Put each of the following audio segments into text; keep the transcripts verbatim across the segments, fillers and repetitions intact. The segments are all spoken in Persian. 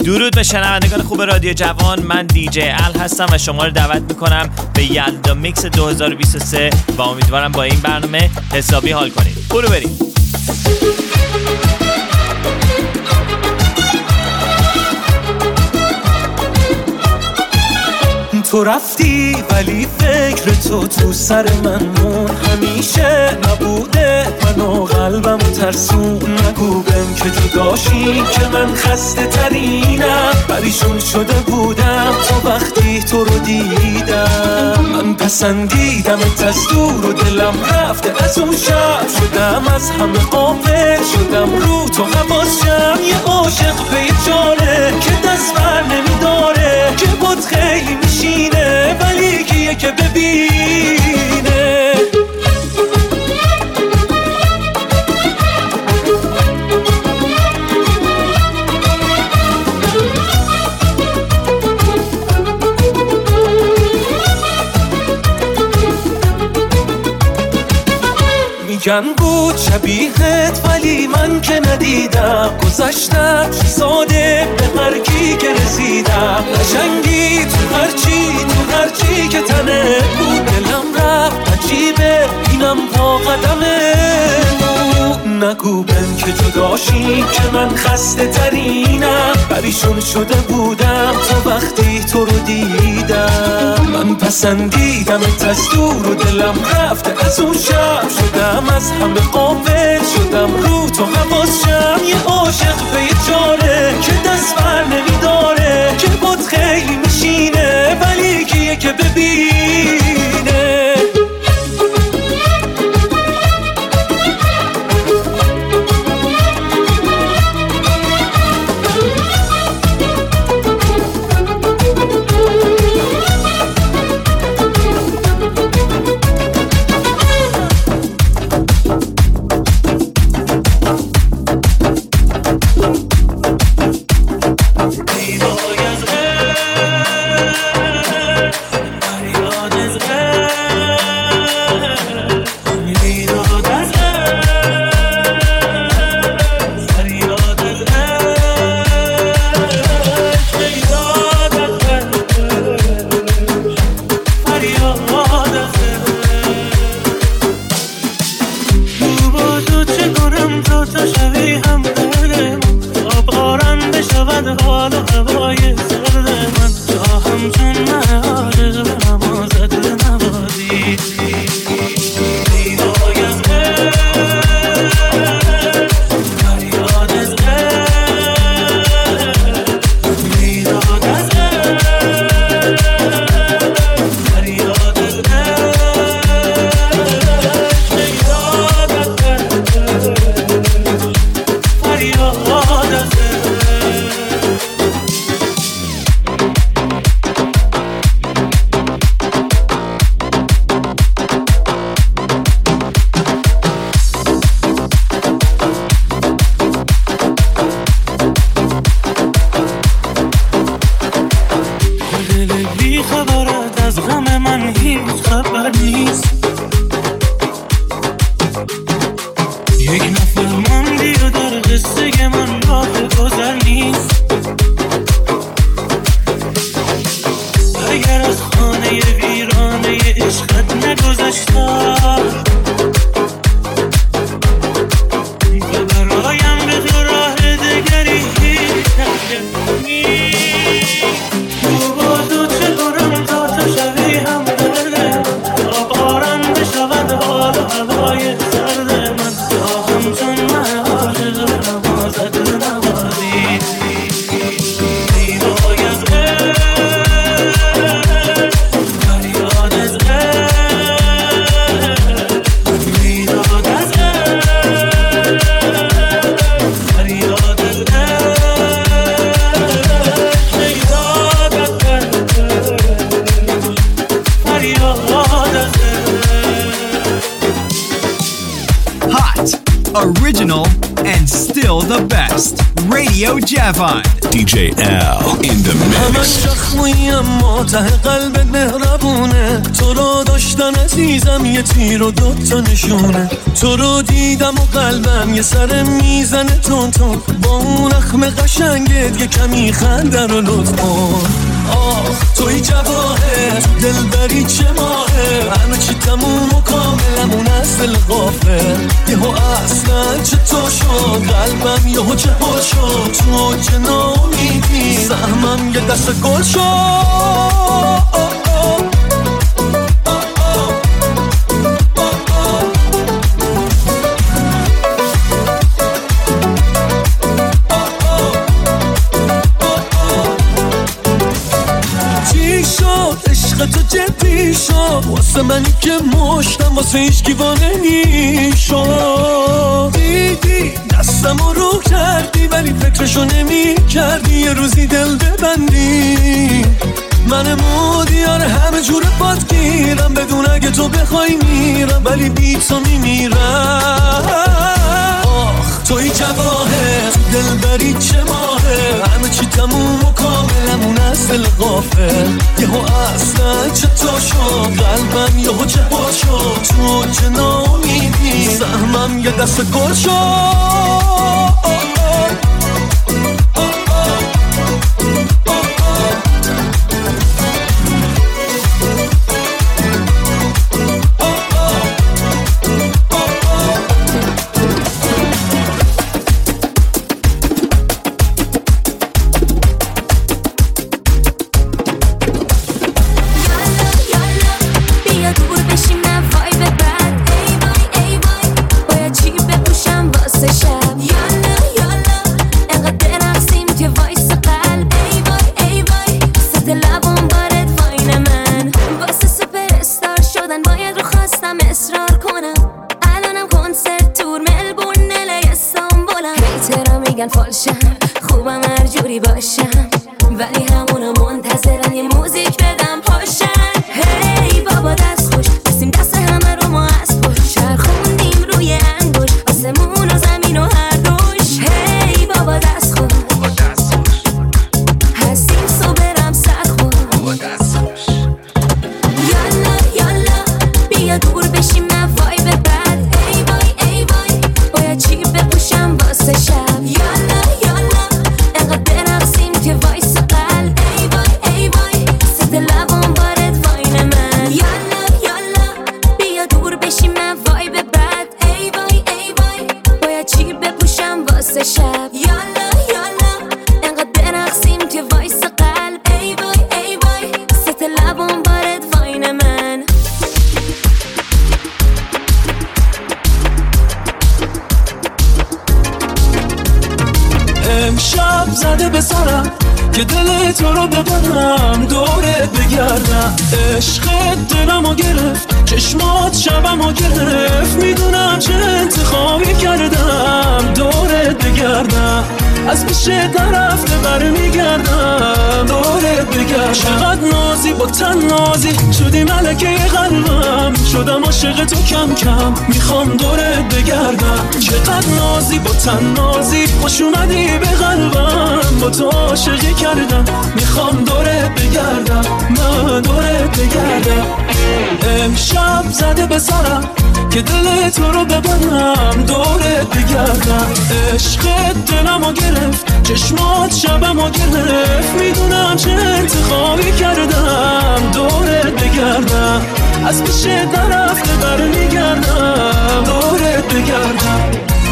درود به شنوندگان خوب رادیو جوان، من دی جی ال هستم و شما رو دعوت میکنم به یلدا میکس دو هزار و بیست و سه و امیدوارم با این برنامه حسابی حال کنید. برو بریم. تو رفتی ولی فکر تو تو سر من مون، همیشه نبوده من و قلبم ترسون. نگو بهم که جداشی که من خسته ترینم، پریشون شده بودم تو وقتی تو رو دیدم. من پسندیدمت از دور و دلم رفته از اون شب، شدم از همه غافل، شدم رو تو حواسم. یه عاشق به یه جانه که دست بر نمیداره، که بود خیلی میشینه ولی کیه که ببینه. میگن بود شبیهت ولی من که ندیدم، گذشتم ساده به هر کی که رسیدم. قشنگی تو هرچی تو هرچی که تنه بود، دلم رفت عجیبه اینم پا قدمه. نگو بهم که جداشی که من خسته ترینم، پریشون شده بودم تو وقتی تو رو دیدم. من پسندیدمت از دور و دلم رفته از اون شب، شدم از همه غافل، شدم رو تو حواسم. یه عاشق به یه جانه که دست بر نمیداره، که بود خیلی میشینه ولی کیه که ببینه. Mario Radio Javon. دی جی Al in the من mix. زخمی اما ته قلبت مهربونه، تو رو داشتن عزیزم یه تیر و دوتا نشونه، تو رو دیدم و قلبم یه سر میزنه تون تون، با اون اخم قشنگت یه کمی خنده رو لطف کن. آخ توی جواهر تو دل بری چه ماهه، همه چی تموم و کاملمون از دل غافل، یهو اصلا چه تو شد قلبم یهو چه ها شد، تو چه نامیدی سهمم یه دست گل شد. تو جدی شد واسه منی که مشتم واسه هیچ گیوانه نیشد، دیدی دستم رو کردی ولی فکرشو نمی کردی یه روزی دل ببندی، من مودیار همه جور پات گیرم بدون اگه تو بخوای میرم ولی بی تو میمیرم. آخ توی جواهر تو دل بری چه ماهه، همه چی تموم و کاملمون از دل غافل، یهو اصلا چه تو شد قلبم یهو چه ها شد، تو چه نامیدی سهمم یه دست گل شد. خوبم هر جوری باشم ولی همونو منتظرن یه موزیک بدم پاشن. هی بابا دست خوش بسیم دست همه رو ما از پشت چرخوندیم روی انگوش آسمون و زمین و هر روش. هی بابا دست خوش هستیم سو برم سر خوش یالا یالا بیا دور بشیم من وایب بد ای وای ای وای باید چی بپوشم واسه شب. یالا یالا انقدر برقصیم که وایس قلب ای وای ای وای ست لبان بارد واین من. یالا یالا بیا دور بشیم من وایب بد ای وای ای وای باید چی بپوشم واسه شب. یالا یالا انقدر برقصیم که وایس قلب ای وای ای وای ست لبان بارد واین من. امشب زده به سرم که دل تو رو ببرم دورت بگردم، عشقت دلمو گرفت چشمات شبمو گرفت، میدونم چه انتخابی کردم دورت بگردم، از پیشت نرفته برمیگردم دورت بگردم. چقدر نازی با تن نازی شدی ملکه قلبم، شدم عاشق تو کم کم میخوام دورت بگردم. چقدر نازی با تن نازی خوش اومدی به قلبم، با تو عاشقی کردم میخوام دورت بگردم من دورت بگردم. امشب زده به سرم که دل تو رو ببرم دورت بگردم، عشقت دلمو گرفت چشمات شبمو گرفت، میدونم چه انتخابی کردم دورت بگردم، از پیشت نرفته برمیگردم دورت بگردم.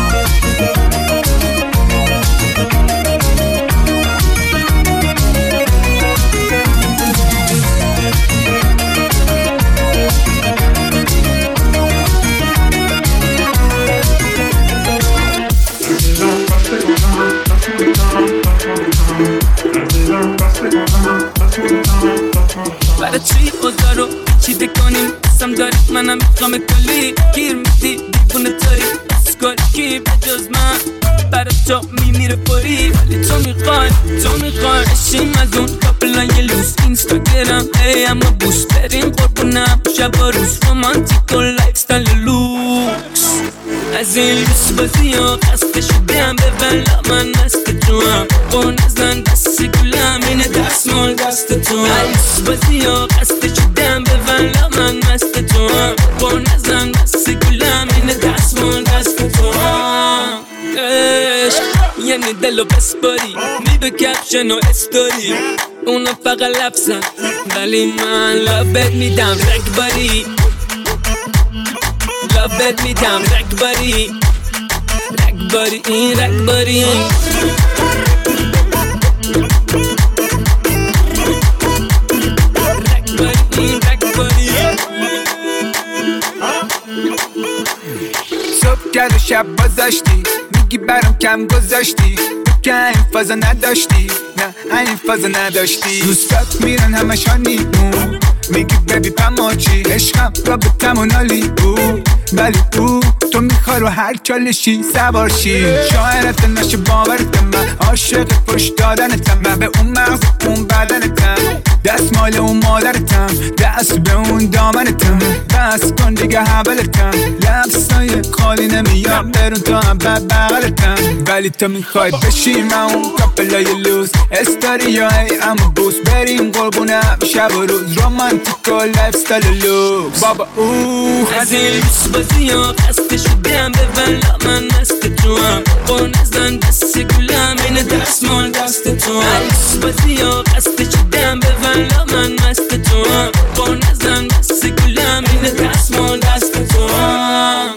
برای چی اوضاع رو چیده کنیم قسم داری منم میخوام کلی گیر میدی دیوونه تاری اسکال کی بجز من برای تو میمیره پاری، ولی تو میخوای تو میخوای اشیم از اون کابلای لوس اینستاگرام ای اما بوست بریم قربونم شب و روز رومانتیک و لایف ستایل لوکس. از این لوس بازی ها خسته شدم به ولا من مست تو هم با نزن دست گلم اینه دستمال دست تو هم لوس بازی ها خسته شدم به ولا من مست تو هم با نزن دست گلم اینه دستمال دست تو هم عشق یعنی دلو بسپاری میدو کپشن و استوری اونا فقط لفظن ولی من لبت میدم رگباری لبت میدم رگباری رگباری این رگباری رگباری این رگباری صبح کرد و شب بازاشتی میگی برام کم گذاشتی که این فازا نداشتی نه این فازا نداشتی دوستات میرن همش هانیمون میگی ببی پماچی عشقم رابطم و نالی بود ولی او تو میخوای رو هر چالشی سوارشی شاعرت نشه باورتم من عاشق پشت دادنتم من به اون مغز اون بدنتم دست مال اون مادرتم دست به اون دامنتم بس کن دیگه حولتم لبسای خالی نمیاد برون تا هم بغلتم ولی تو میخوای بشی من اون کپلای لوز استاریای اما بوس بریم قربونم شب و روز رومانتیک و لایف ستایل لوکس بابا اوه از این لوس بازی ها خسته شدم به ولا من مست تو هم با نزن دست گلم اینه دستمال دست تو هم لوس بازی ها خسته شدم به ولا من مست تو هم با نزن دست گلم اینه دستمال دست تو هم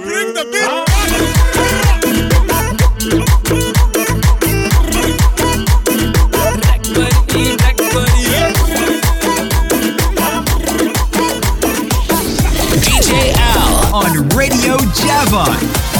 on Radio Javon.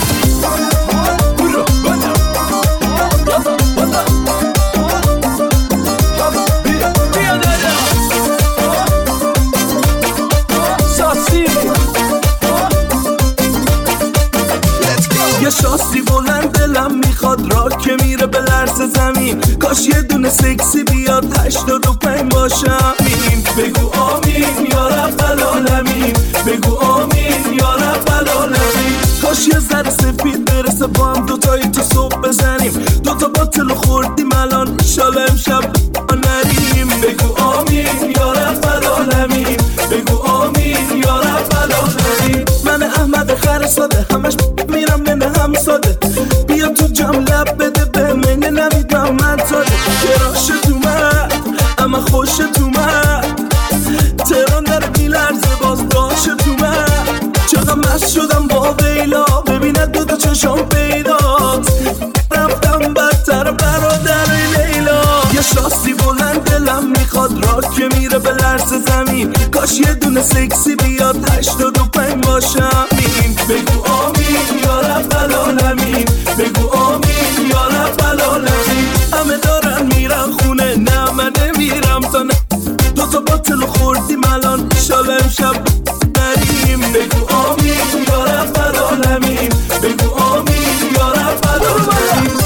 یه شاسی بلند دلم میخواد را که میره به لرز زمین کاش یه دونه سکسی بیاد هشتاد و پنج باشم بگو آمین یا رب العالمین بگو آمین یا رب العالمین کاش یه ذره سفید برسه با هم دوتایی تو صبح بزنیم دوتا باطل خوردیم الان انشالله امشب نریم بگو آمین یا رب العالمین بگو آمین یا رب العالمین من احمد خر ساده همش میرم ننه هم ساده بیا تو جام لب بده به من نوید محمد زاده گراش تو من اما خوش تو من تهران داره میلرزه باز داش تو من چقدر مست شدم با ویلا ببینه دو تا چشام پیداست رفتم بدتر برادر لیلا یه شاسی بلند دلم میخواد را که میره به لرز زمین کاش یه دونه سکسی بیاد هشتاد و پنج باشم بگو آمین یا رب العالمین بگو آمین یا رب العالمین همه دارن میرن خونه نه من نمیرم تا نه دوتا باطل خوردیم الان انشالله امشب نریم بگو آمین یا رب العالمین بگو آمین یا رب العالمین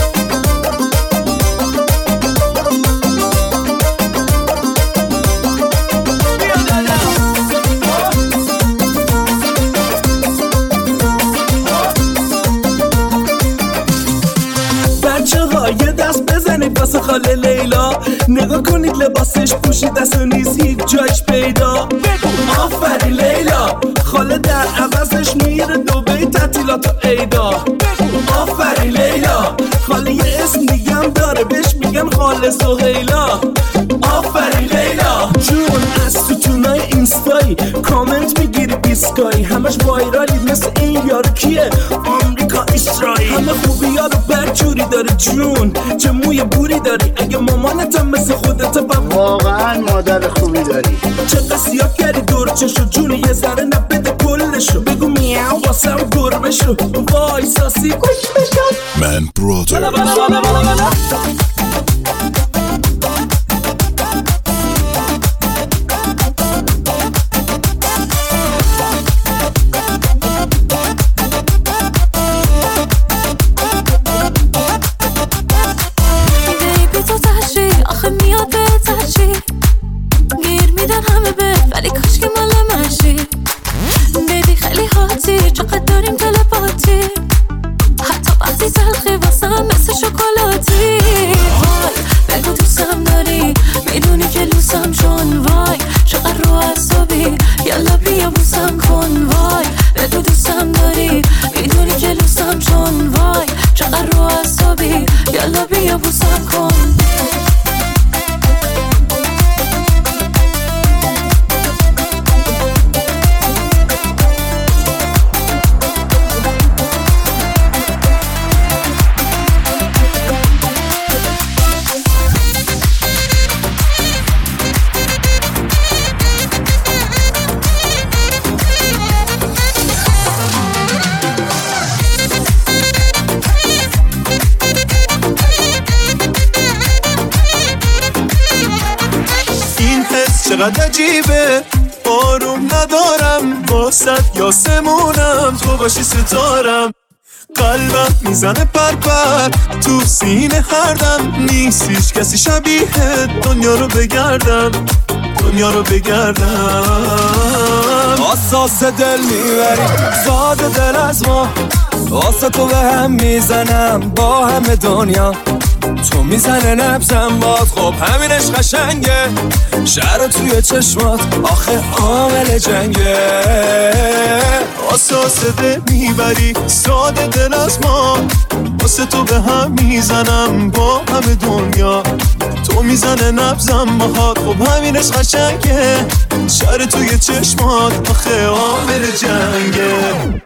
یه دست بزنید واسه خاله لیلا نگاه کنید لباسش پوشید دست و نیز هیچ جایش پیدا بگو آفرین لیلا خاله در عوضش میره دوبی تعطیلات و عیدا بگو آفرین لیلا خاله یه اسم دیگم داره بهش میگن خاله سهیلا آفرین لیلا جون از تو تونای اینستایی کامنت میگیری بیسکایی همش وایرالی مثل این یارو کیه آمریکا اسرائیل همه خوبی یارو برجوری داره جون چه موی بوری داری اگه مامانتم مثل خودت بم واقعا مادر خوبی داری چه قصیات کردی دور چشو جون یه ذره نبده کلشو بگو میاو واسم گربه شو وای ساسی کش بشم من برادر ولی کاش که مال منشی بیبی خیلی حاطی چقدر داریم تلپاتی چقدر عجیبه آروم ندارم واسد یاسمونم تو باشی ستارم قلبم میزنه پر پر تو سینه هر دم نیست هیچ کسی شبیه دنیا رو بگردم دنیا رو بگردم اساس دل میبری زاد دل از ما واسه تو به هم میزنم با همه دنیا تو میزنه نبزم باد خب همینش قشنگه شهر توی چشمات آخه عامل جنگه اساس دل میبری ساده دل از ما واسه تو به هم میزنم با همه دنیا تو میزنه نبزم باهات خب همینش قشنگه شهر توی چشمات آخه عامل جنگه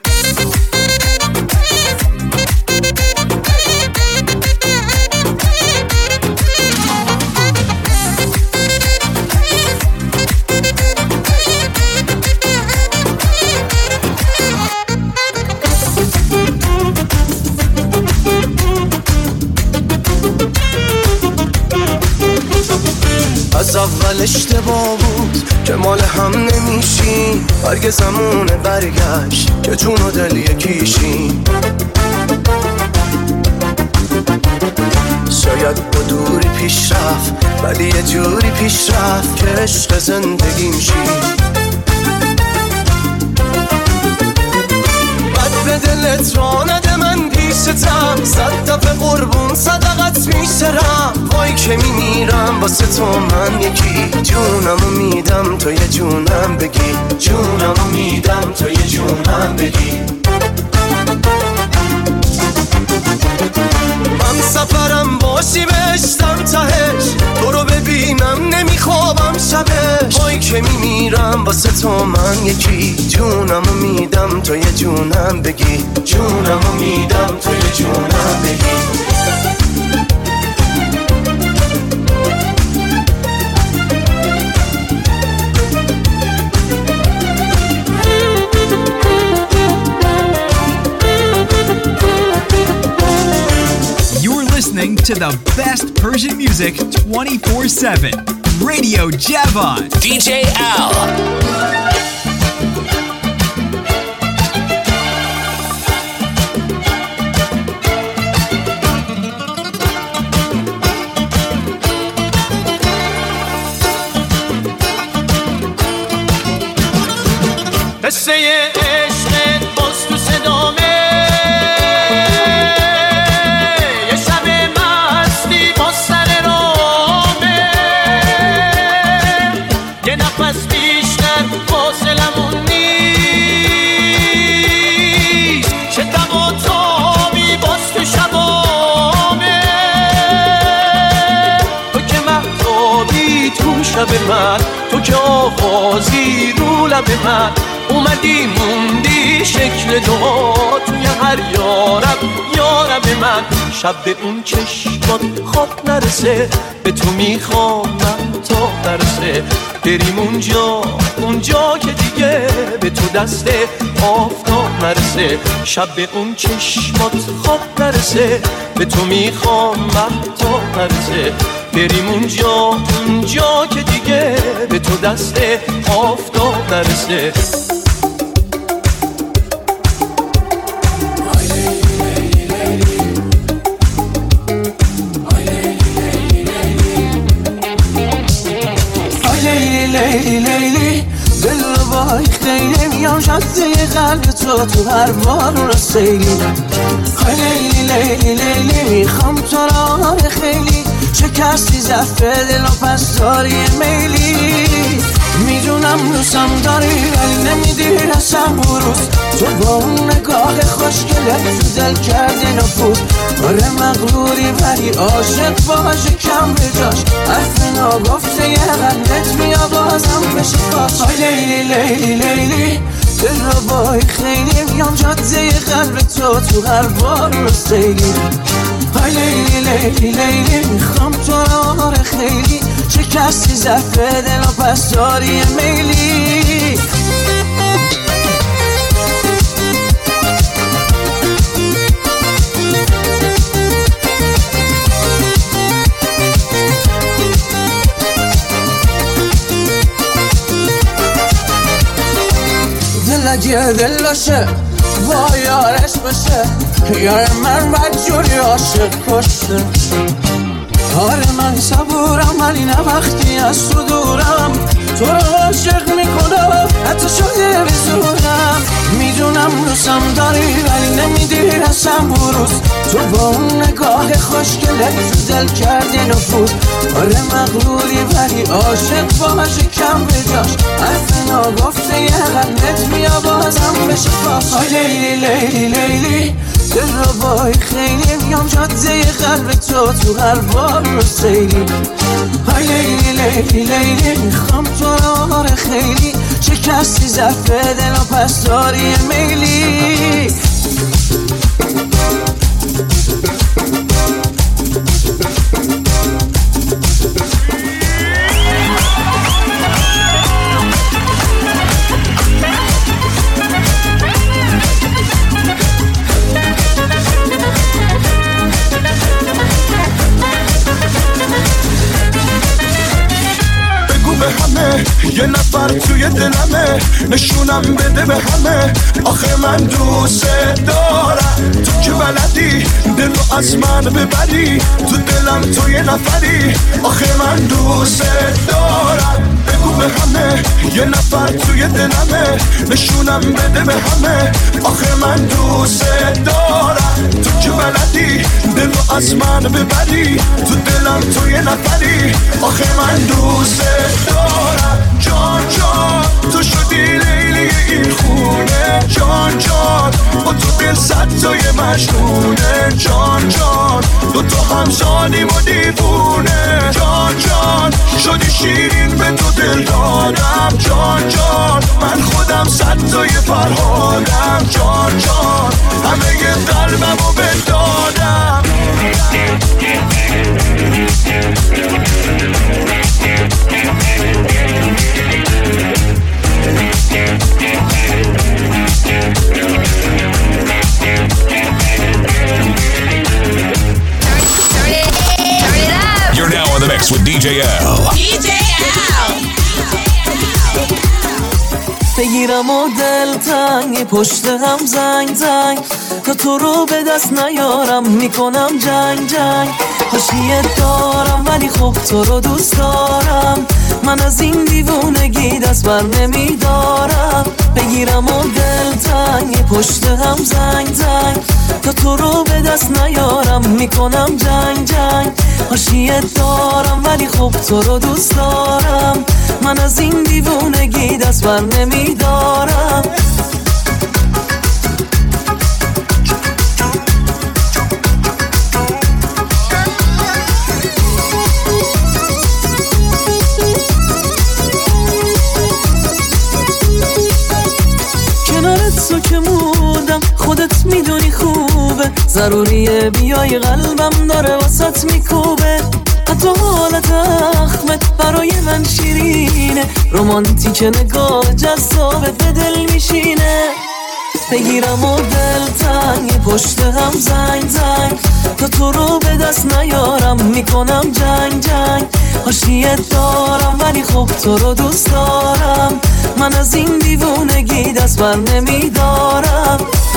از اول اشتباه بود که مال هم نمیشیم هرگز زمونه برگشت که جون و دل یکیشیم شاید با دوری پیش رفت ولی یه جوری پیش رفت که عشق زندگیم شیم بد به دلت را نده من پیشتم صد دفعه قربون صدقت میسرم وای که میمیرم واسه تو من یکی جونمو میدم تو یه جونم بگی جونمو میدم تو یه جونم بگی من سفرم باشی بشتم تهش تو رو ببینم نمیخوابم شبش وای که میمیرم واسه تو من یکی جونمو میدم تو یه جونم بگی جونمو میدم تو یه جونم بگی Listening to the best Persian music twenty-four seven. Radio Javan. D J Al. قصه عشق باز تو صدامه یه شب مستی با سر رامه یه نفس بیشتر فاصلمون نیست چه دم و تابی باز تو شبامه تو که مهتابی تو شب من تو که آغازی رو لب من اومدی موندی شکل دعا توی هر یارب یارب من شب به اون چشمات خواب نرسه به تو میخوام من تا نرسه بریم اونجا اونجا که دیگه به تو دست آفتاب نرسه شب به اون چشمات خواب نرسه به تو میخوام من تا نرسه بریم اونجا اونجا که دیگه به تو دست آفتاب نرسه لیلی لیلی دل رو بای خیلی میام شده قلب تو تو هر بار رو سیلی لیلی لیلی لیلی میخوام تو را خیلی شکستی زفه دل و پس داری میلی میدونم دوستم داری ولی نمیدی رسم بروز تو با اون نگاه خوشگلت تو دل کردی نفوذ آره مغروری ولی عاشق باشه کم به جاش حرف ناگفته یه قلبت میا بازم بشه کاش لیلی لیلی لیلی دل رو بای خیلی میام جاده قلب تو تو هر بار رو سیلی لیلی لیلی لیلی میخوام تو را خیلی شکستی زفه دل و پس داری میلی اگه دل باشه با یارش بشه، یار من بدجوری عاشق کشته. آره من صبورم ولی نه وقتی از تو دورم، تو رو عاشق میکنم حتی شده بزورم. میدونم دوستم داری ولی نمیدی رسم بروز، تو با اون نگاه خوشگلت تو دل کردی نفوذ. آره مغروری ولی عاشق باشه کم بجاش، حرف ناگفته یه قلبت بیا بازم بشه پاس. آی لیلی لیلی لیلی دل رو بای خیلی میام جاده قلب تو تو هر بار رو سیلی. آی لیلی لیلی لیلی میخوام تو رو آره خیلی، شکستی ظرف دل و پس داری میلی. یه نفر توی دلمه، نشونم بده به همه، آخه من دوست دارم. تو که بلدی دل رو از من ببری، تو دلم تو یه نفری، آخه من دوست دارم. بگو به همه یه نفر توی دلمه، نشونم بده به همه، آخه من دوست دارم. تو که بلدی دل رو از من ببری، تو دلم تو یه نفری، آخه من دوست دارم. جان جان تو شدی لیلی این خونه، جان جان با تو دل صد تای مجنونه. جان جان دو تا همسانیم و دیوونه، جان جان شدی شیرین به تو دل دادم. جان جان من خودم صد تای فرهادم. جان جان همه ی قلبم رو بدادم. You're now on the mix with D J L. D J L. بگیرم و دل تنگ پشت هم زنگ زنگ، تا تو رو به دست نیارم میکنم جنگ جنگ. خوشیت دارم ولی خب تو رو دوست دارم، من از این دیوونگی دست بر نمیدارم. بگیرم و دل تنگ پشت هم زنگ زنگ، تا تو رو به دست نیارم میکنم جنگ جنگ. خوشیت دارم ولی خب تو رو دوست دارم، من از این دیوونگی دست بر نمیدارم. کنارت تو که مودم خودت میدونی خوبه، ضروریه بیای قلبم داره واسط میکوبه. حتی حالت اخمت برای من شیرینه، رومانتیک نگاه جذابه به دل میشینه. بگیرم و دل تنگ پشت هم زنگ زنگ، تا تو رو به دست نیارم میکنم جنگ جنگ. حاشیت دارم ولی خب تو رو دوست دارم، من از این دیوونگی دست بر نمیدارم.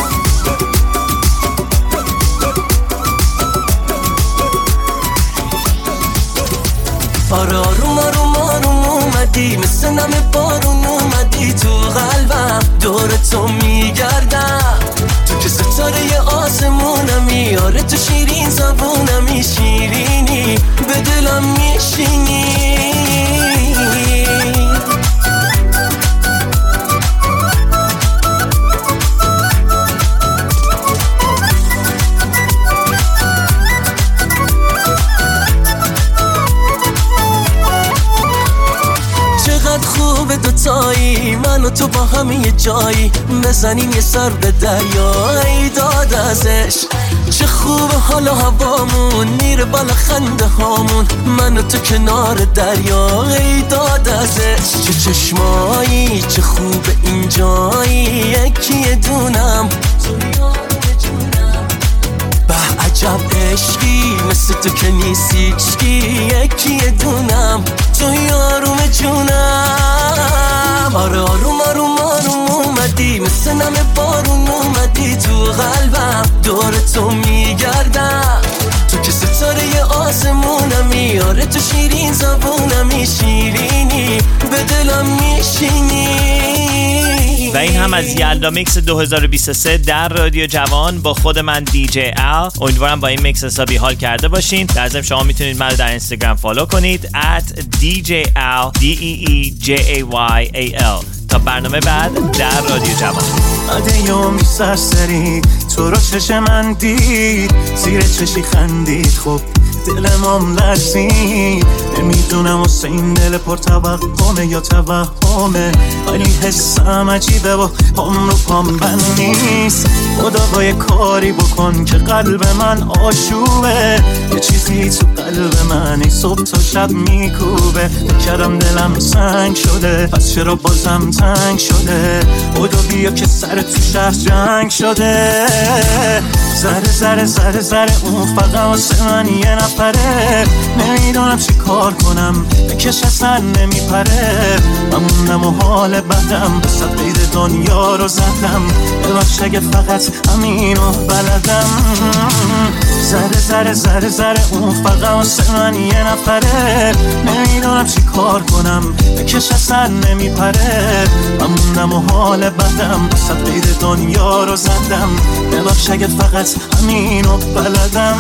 آره آروم آروم آروم اومدی، مثل نم بارون اومدی تو قلبم، دور تو میگردم. تو که ستاره آسمونمی، آره تو شیرین زبونمی، شیرینی به دلم میشینی. خوبه دوتایی، من و تو با هم یه جایی، بزنیم یه سر به دریا. ای داد ازش چه خوبه حال و هوامون، میره بالا خنده هامون، من و تو کنار دریا. ای داد ازش چه چشمایی، چه خوبه اینجایی، یکی دونم به عجب عشقی، مثل تو که نیستیشکی، یکی دونم توی آروم جونم. آره آروم آروم آروم اومدی، مثل مثل نم بارون اومدی تو قلبم، دور تو میگردم، تو که ستاره آسمونمی، آره تو شیرین زبونمی، شیرینی به دلم میشینی. و این هم از یلدا میکس دو هزار و بیست و سه در رادیو جوان با خود من دی جی ال. امیدوارم با این میکس حسابی حال کرده باشین. در ضمن شما میتونید من رو در اینستاگرام فالو کنید ات دی جی ال دی ای ای جی ای وای ای ال. تا برنامه بعد در رادیو جوان. عده یومی سرسری تو رو چش من دید، زیر چشی خندید، خب دلم لرزید. نمیدونم واسه این دل پر توقمه یا توهمه، ولی حسم عجیبه و پام رو پام بند نیست. خدا با یه کاری بکن که قلب من آشوبه، یه چیزی تو قلب من ای صبح تا شب میکوبه. کردم دلم سنگ شده، پس چرا بازم تنگ شده؟ خدا بیا که سر تو شهر جنگ شده. زره زره زره زره اون فقط واسه من یه نفره، نمیدونم چی کار کنم بکش اصلا نمیپره. من موندم و حال بدم، بسد قید دنیا رو زدم، ببخش اگه فقط همینو بلدم. زره زره زره زره اون فقط واسه من یه نفره، نمیدونم چی کار کنم بکش اصلا نمیپره. من موندم و حال بدم، بسد قید دنیا رو زدم، ببخش اگه فقط همینو بلدم.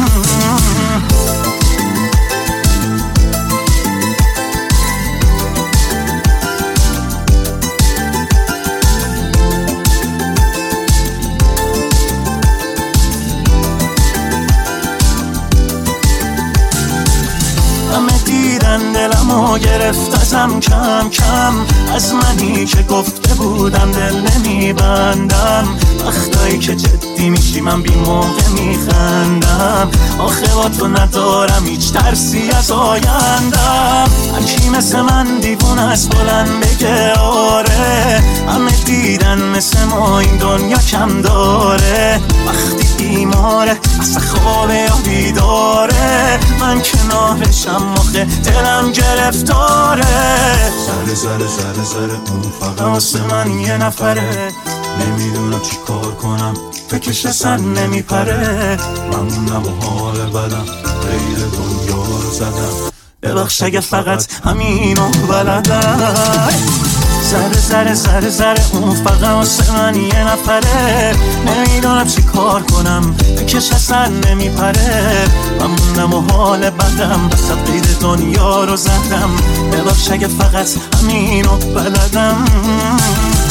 همه دیدن دلمو گرفت ازم کم کم، از منی که گفته بودم دل نمیبندم. وقتایی که جدی میشی من بی موقع میخندم، آخه با تو ندارم هیچ ترسی از آیندم. هرکی مثل من دیوون از بلند بگه آره، همه دیدن مثل ما این دنیا کم داره. وقتی بیماره اصلا خوابه یا بیداره، من کنارشم آخه دلم گرفتاره. زره زره زره زره اون فقط واسه من یه نفره، نمیدونم چی کار کنم فکرش اصلا نمیپره. من موندم و حال بدم، غیر دنیا رو زدم، ببخش اگه فقط همینو بلدم. زره زره زره زره اون فقط واسه من یه نفره، نمیدونم چی کار کنم بکش اصلا نمیپره. من موندم و حال بدم، بسد قید دنیا رو زدم، ببخش اگه فقط همینو بلدم.